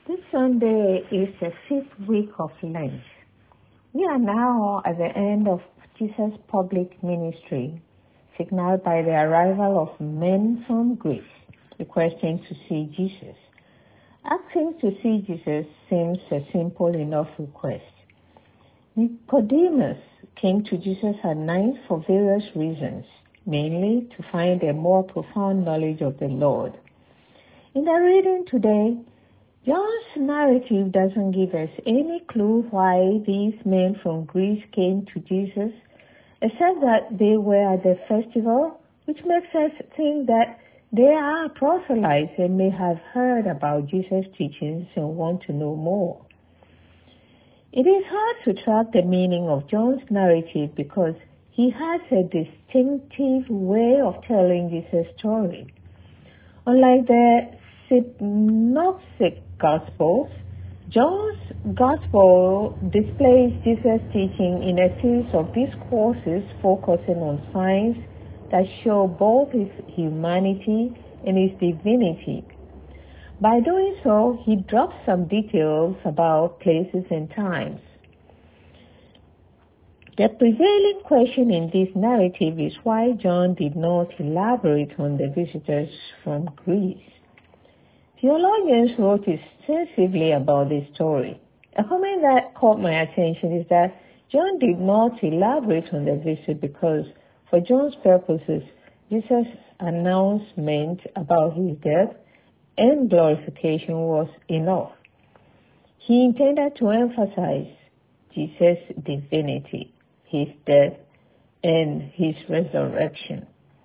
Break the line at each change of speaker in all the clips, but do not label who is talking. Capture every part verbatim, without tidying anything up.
This Sunday is the fifth week of Lent. We are now at the end of Jesus' public ministry, signaled by the arrival of men from Greece, requesting to see Jesus. Asking to see Jesus seems a simple enough request. Nicodemus came to Jesus at night for various reasons, mainly to find a more profound knowledge of the Lord. In the reading today, John's narrative doesn't give us any clue why these men from Greece came to Jesus, except that they were at the festival, which makes us think that they are proselytes and may have heard about Jesus' teachings and want to know more. It is hard to track the meaning of John's narrative because he has a distinctive way of telling Jesus' story. Unlike the Synoptic Gospels, John's Gospel displays Jesus' teaching in a series of discourses focusing on signs that show both his humanity and his divinity. By doing so, he drops some details about places and times. The prevailing question in this narrative is why John did not elaborate on the visitors from Greece. Theologians wrote extensively about this story. A comment that caught my attention is that John did not elaborate on the visit because, for John's purposes, Jesus' announcement about his death and glorification was enough. He intended to emphasize Jesus' divinity, his death, and his resurrection.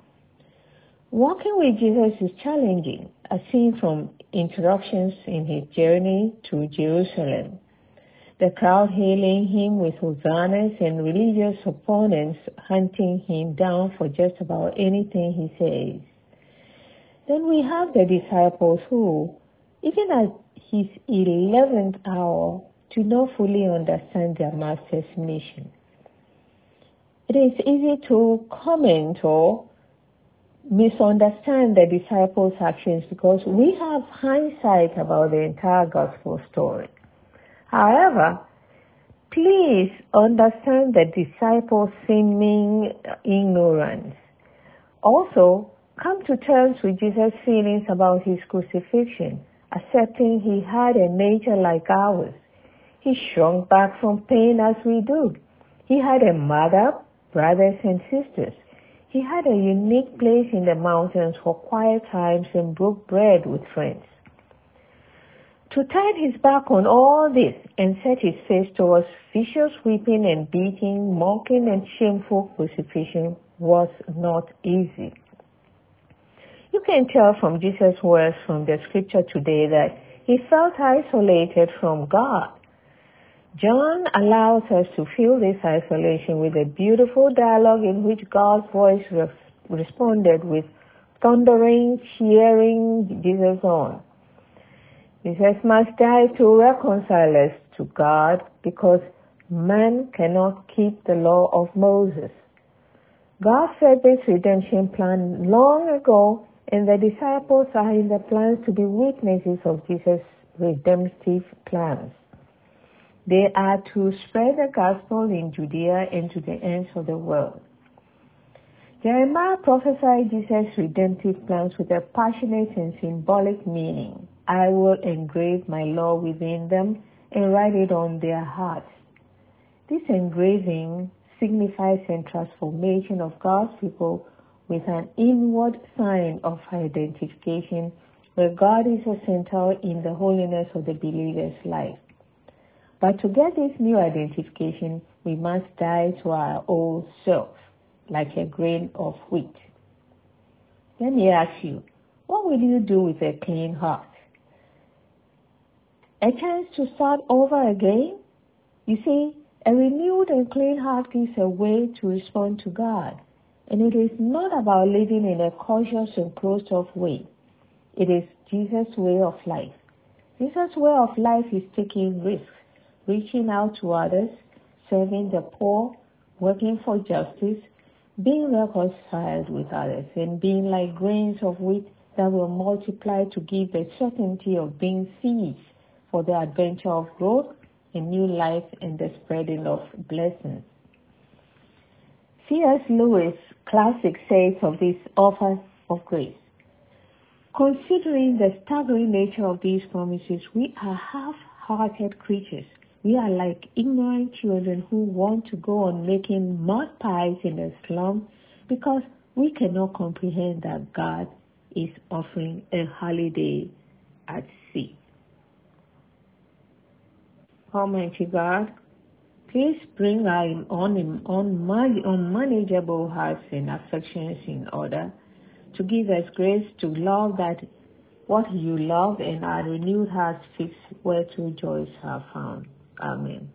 Walking with Jesus is challenging, as seen from interruptions in his journey to Jerusalem. The crowd hailing him with hosannas and religious opponents hunting him down for just about anything he says. Then we have the disciples who, even at his eleventh hour, do not fully understand their master's mission. It is easy to comment or misunderstand the disciples' actions because we have hindsight about the entire gospel story. However, please understand the disciples' seeming ignorance. Also, come to terms with Jesus' feelings about his crucifixion, accepting he had a nature like ours. He shrunk back from pain as we do. He had a mother, brothers and sisters. He had a unique place in the mountains for quiet times and broke bread with friends. To turn his back on all this and set his face towards vicious whipping and beating, mocking and shameful crucifixion was not easy. You can tell from Jesus' words from the scripture today that he felt isolated from God. John allows us to feel this isolation with a beautiful dialogue in which God's voice re- responded with thundering, cheering Jesus on. Jesus must die to reconcile us to God because man cannot keep the law of Moses. God set this redemption plan long ago, and the disciples are in the plans to be witnesses of Jesus' redemptive plans. They are to spread the gospel in Judea and to the ends of the world. Jeremiah prophesied Jesus' redemptive plans with a passionate and symbolic meaning. I will engrave my law within them and write it on their hearts. This engraving signifies a transformation of God's people with an inward sign of identification where God is a center in the holiness of the believer's life. But to get this new identification, we must die to our old self, like a grain of wheat. Let me ask you, what will you do with a clean heart? A chance to start over again? You see, a renewed and clean heart gives a way to respond to God. And it is not about living in a cautious and closed-off way. It is Jesus' way of life. Jesus' way of life is taking risks, reaching out to others, serving the poor, working for justice, being reconciled with others, and being like grains of wheat that will multiply to give the certainty of being seeds for the adventure of growth and new life and the spreading of blessings. C S Lewis classic says of this offer of grace, considering the staggering nature of these promises, we are half-hearted creatures. We are like ignorant children who want to go on making mud pies in the slum because we cannot comprehend that God is offering a holiday at sea. Almighty God, please bring our un- un- unmanageable hearts and affections in order to give us grace to love that what you love, and our renewed hearts fix where true joys are found. Amen.